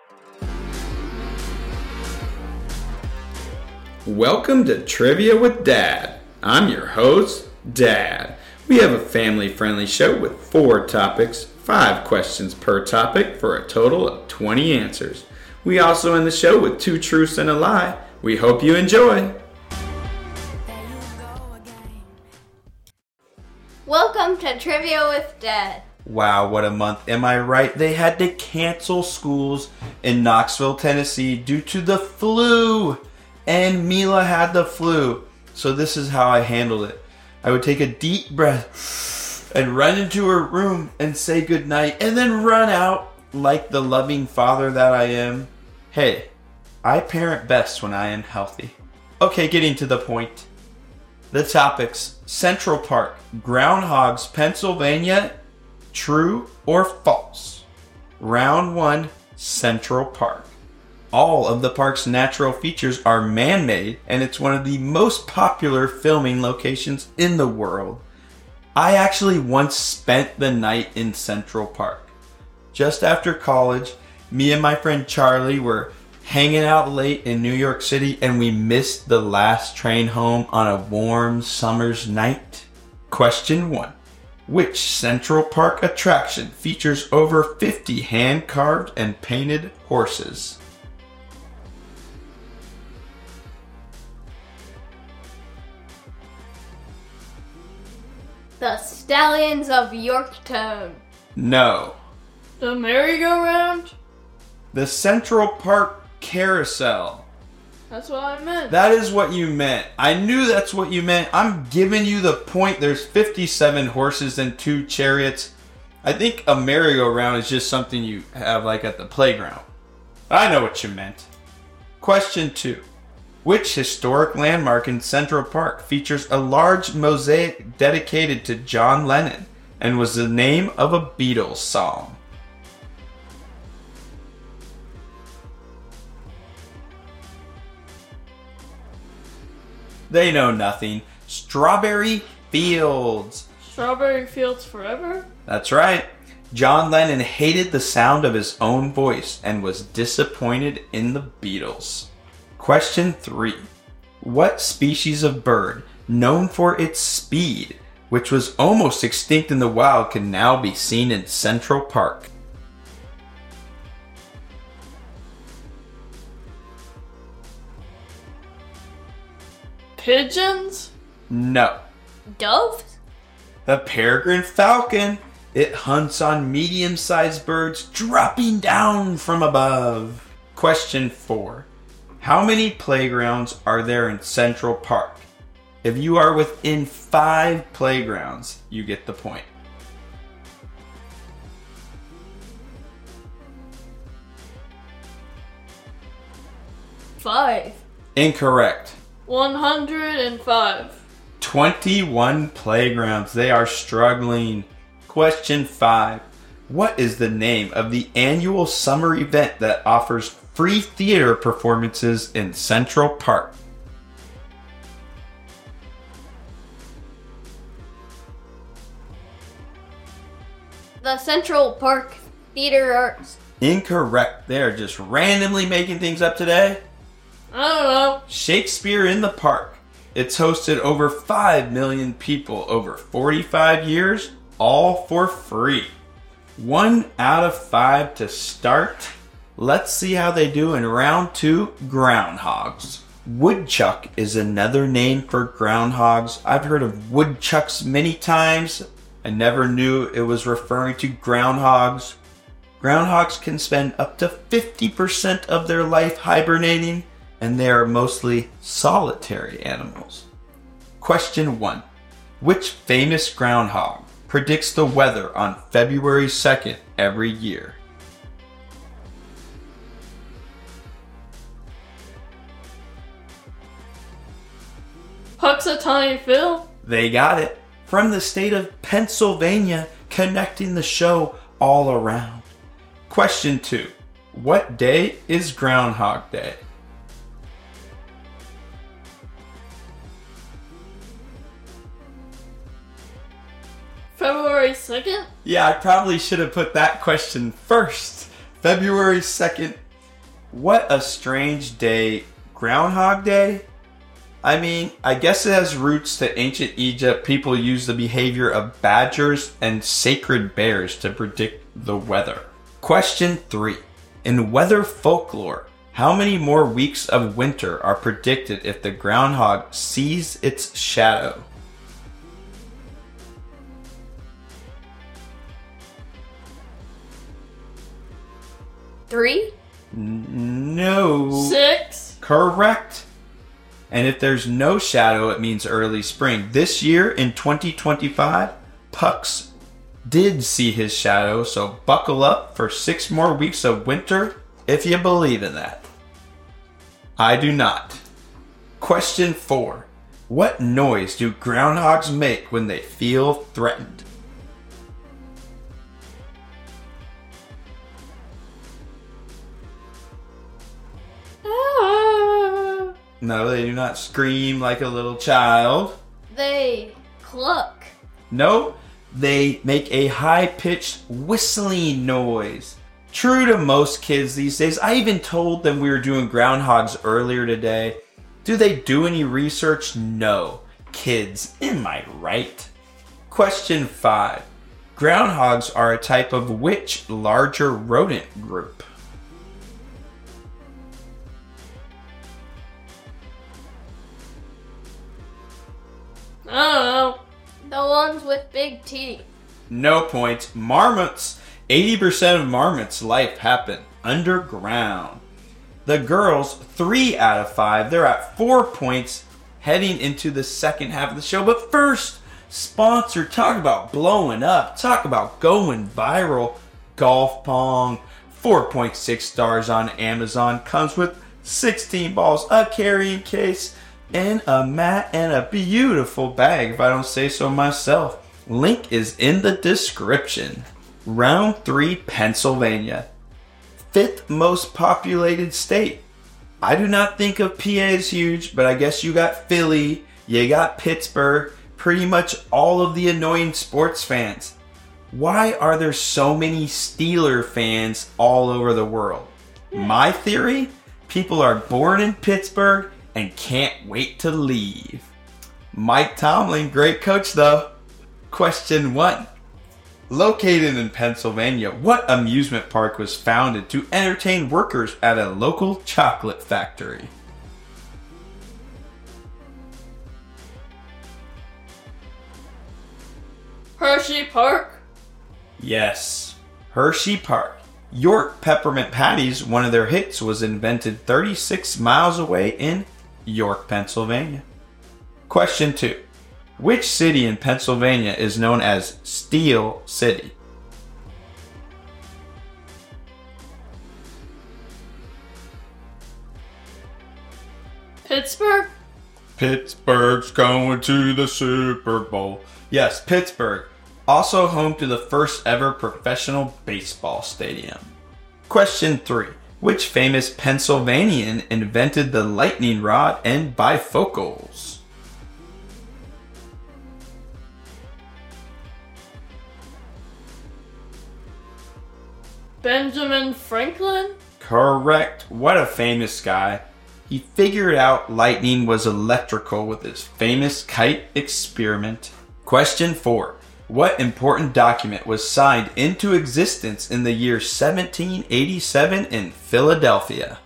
Welcome to Trivia with Dad. I'm your host, Dad. We have a family-friendly show with 4 topics, 5 questions per topic for a total of 20 answers. We also end the show with 2 truths and a lie. We hope you enjoy. Welcome to Trivia with Dad. Wow, what a month. Am I right? They had to cancel schools in Knoxville, Tennessee due to the flu. And Mila had the flu. So this is how I handled it. I would take a deep breath and run into her room and say goodnight and then run out like the loving father that I am. Hey, I parent best when I am healthy. Okay, getting to the point. The topics: Central Park, Groundhogs, Pennsylvania, true or false? Round 1, Central Park. All of the park's natural features are man-made, and it's one of the most popular filming locations in the world. I actually once spent the night in Central Park. Just after college, me and my friend Charlie were hanging out late in New York City, and we missed the last train home on a warm summer's night. Question 1. Which Central Park attraction features over 50 hand-carved and painted horses? The Stallions of Yorktown. No. The merry-go-round? The Central Park Carousel. That's what I meant. That is what you meant. I knew that's what you meant. I'm giving you the point. There's 57 horses and 2 chariots. I think a merry-go-round is just something you have like at the playground. I know what you meant. Question 2. Which historic landmark in Central Park features a large mosaic dedicated to John Lennon and was the name of a Beatles song? They know nothing. Strawberry Fields. Strawberry Fields Forever? That's right. John Lennon hated the sound of his own voice and was disappointed in the Beatles. Question 3. What species of bird, known for its speed, which was almost extinct in the wild, can now be seen in Central Park? Pigeons? No. Doves? The peregrine falcon. It hunts on medium-sized birds dropping down from above. Question 4. How many playgrounds are there in Central Park? If you are within 5 playgrounds, you get the point. Five. Incorrect. 105. 21 playgrounds. They are struggling. Question 5. What is the name of the annual summer event that offers free theater performances in Central Park? The Central Park Theater Arts. Incorrect. They're just randomly making things up today. I don't know. Shakespeare in the Park. It's hosted over 5 million people over 45 years, all for free. 1 out of 5 to start. Let's see how they do in round 2, groundhogs. Woodchuck is another name for groundhogs. I've heard of woodchucks many times. I never knew it was referring to groundhogs. Groundhogs can spend up to 50% of their life hibernating, and they are mostly solitary animals. Question 1. Which famous groundhog predicts the weather on February 2nd every year? Punxsutawney Phil? They got it. From the state of Pennsylvania, connecting the show all around. Question 2. What day is Groundhog Day? February 2nd? Yeah, I probably should have put that question first. February 2nd What a strange day. Groundhog Day? I mean, I guess it has roots to ancient Egypt. People used the behavior of badgers and sacred bears to predict the weather. Question 3. In weather folklore, how many more weeks of winter are predicted if the groundhog sees its shadow? Three? No. 6? Correct. And if there's no shadow, it means early spring. This year in 2025, Pucks did see his shadow, so buckle up for 6 more weeks of winter if you believe in that. I do not. Question 4. What noise do groundhogs make when they feel threatened? No, they do not scream like a little child. They cluck. No, they make a high-pitched whistling noise. True to most kids these days. I even told them we were doing groundhogs earlier today. Do they do any research? No. Kids, am I right? Question 5. Groundhogs are a type of which larger rodent group? I don't know. The ones with big teeth. No points. Marmots. 80% of marmots' life happen underground. The girls, 3 out of 5. They're at 4 points heading into the second half of the show. But first, sponsor. Talk about blowing up. Talk about going viral. Golf Pong. 4.6 stars on Amazon. Comes with 16 balls, a carrying case, and a mat, and a beautiful bag, if I don't say so myself. Link is in the description. Round 3, Pennsylvania. 5th most populated state. I do not think of PA as huge, but I guess you got Philly, you got Pittsburgh, pretty much all of the annoying sports fans. Why are there so many Steeler fans all over the world? My theory? People are born in Pittsburgh and can't wait to leave. Mike Tomlin, great coach though. Question 1. Located in Pennsylvania, what amusement park was founded to entertain workers at a local chocolate factory? Hershey Park. Yes, Hershey Park. York Peppermint Patties, one of their hits, was invented 36 miles away in York, Pennsylvania. Question 2. Which city in Pennsylvania is known as Steel City? Pittsburgh. Pittsburgh's going to the Super Bowl. Yes, Pittsburgh. Also home to the first ever professional baseball stadium. Question 3. Which famous Pennsylvanian invented the lightning rod and bifocals? Benjamin Franklin. Correct. What a famous guy. He figured out lightning was electrical with his famous kite experiment. Question 4. What important document was signed into existence in the year 1787 in Philadelphia?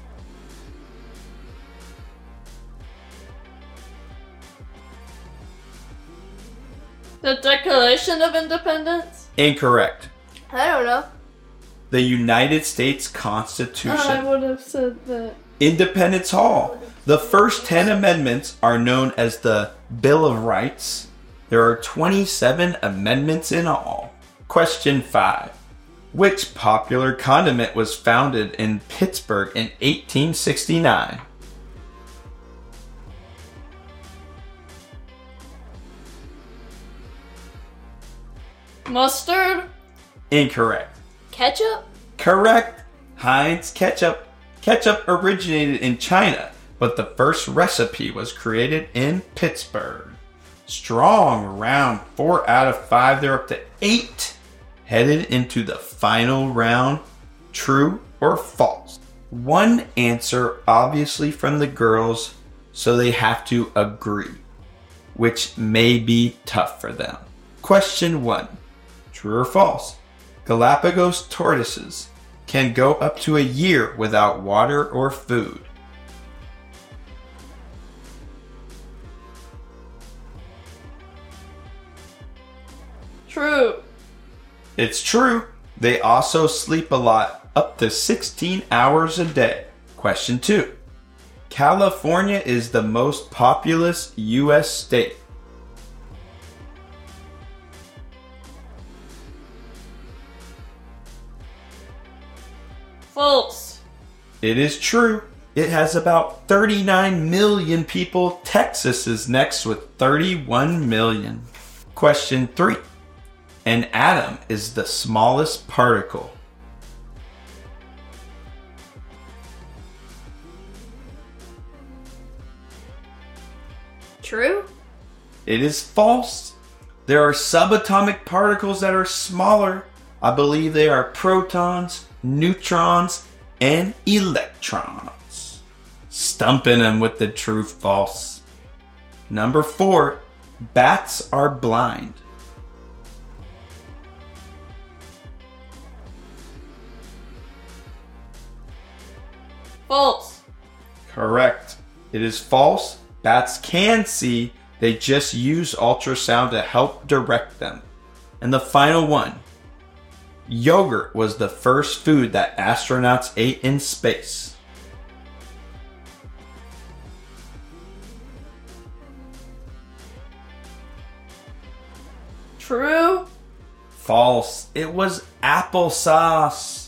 The Declaration of Independence. Incorrect. I don't know. The United States Constitution. I would have said that. Independence Hall. The first 10 amendments are known as the Bill of Rights. There are 27 amendments in all. Question 5. Which popular condiment was founded in Pittsburgh in 1869? Mustard. Incorrect. Ketchup. Correct. Heinz ketchup. Ketchup originated in China, but the first recipe was created in Pittsburgh. Strong round. 4 out of 5. They're up to 8. Headed into the final round. True or false? one answer obviously from the girls, so they have to agree, which may be tough for them. Question 1. True or false? Galapagos tortoises can go up to a year without water or food. True. It's true. They also sleep a lot, up to 16 hours a day. Question 2. California is the most populous U.S. state. False. It is true. It has about 39 million people. Texas is next with 31 million. Question 3. An atom is the smallest particle. True. It is false. There are subatomic particles that are smaller. I believe they are protons, neutrons, and electrons. Stumping them with the true false. Number 4. Bats are blind. False. Correct. It is false. Bats can see. They just use ultrasound to help direct them. And the final one. Yogurt was the first food that astronauts ate in space. True. False. It was applesauce.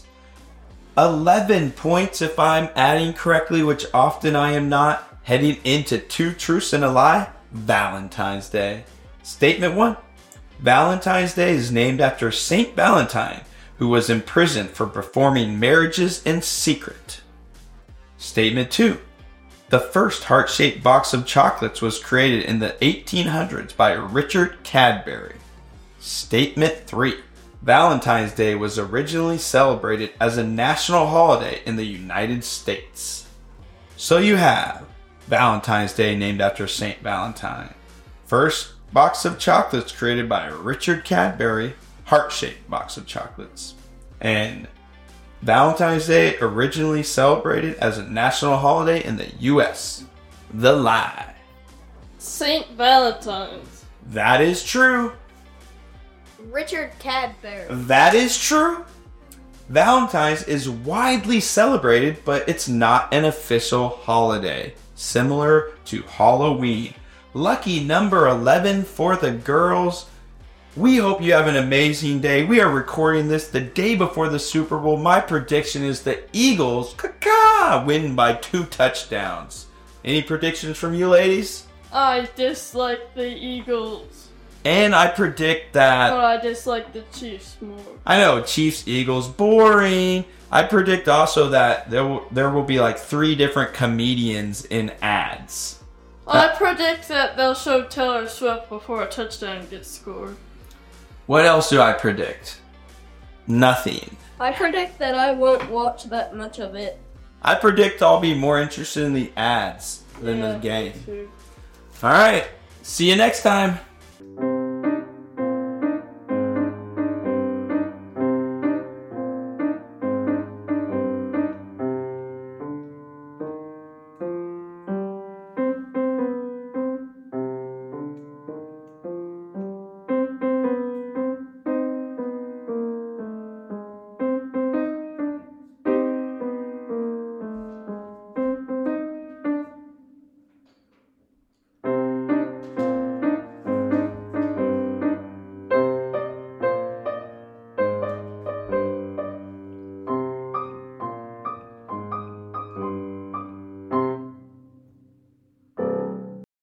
11 points if I'm adding correctly, which often I am not. Heading into 2 truths and a lie. Valentine's Day. Statement 1. Valentine's Day is named after Saint Valentine, who was imprisoned for performing marriages in secret. Statement 2. The first heart-shaped box of chocolates was created in the 1800s by Richard Cadbury. Statement 3. Valentine's Day was originally celebrated as a national holiday in the United States. So you have Valentine's Day named after Saint Valentine. First box of chocolates created by Richard Cadbury, heart-shaped box of chocolates. And Valentine's Day originally celebrated as a national holiday in the US. The lie. Saint Valentine's. That is true. Richard Cadbury. That is true. Valentine's is widely celebrated, but it's not an official holiday, similar to Halloween. Lucky number 11 for the girls. We hope you have an amazing day. We are recording this the day before the Super Bowl. My prediction is the Eagles win by 2 touchdowns. Any predictions from you ladies? I dislike the Eagles. And I predict that... But I dislike the Chiefs more. I know, Chiefs, Eagles, boring. I predict also that there will be like 3 different comedians in ads. I predict that they'll show Taylor Swift before a touchdown gets scored. What else do I predict? Nothing. I predict that I won't watch that much of it. I predict I'll be more interested in the ads than the game. Alright, see you next time.